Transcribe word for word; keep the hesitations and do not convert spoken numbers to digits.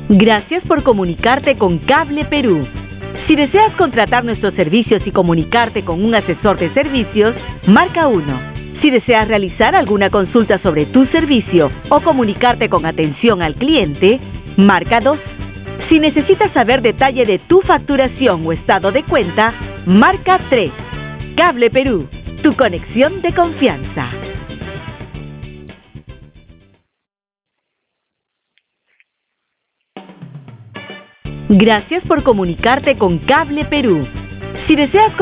Gracias por comunicarte con Cable Perú. Si deseas contratar nuestros servicios y comunicarte con un asesor de servicios, marca uno. Si deseas realizar alguna consulta sobre tu servicio o comunicarte con atención al cliente, marca dos. Si necesitas saber detalle de tu facturación o estado de cuenta, marca tres. Cable Perú, tu conexión de confianza. Gracias por comunicarte con Cable Perú. Si deseas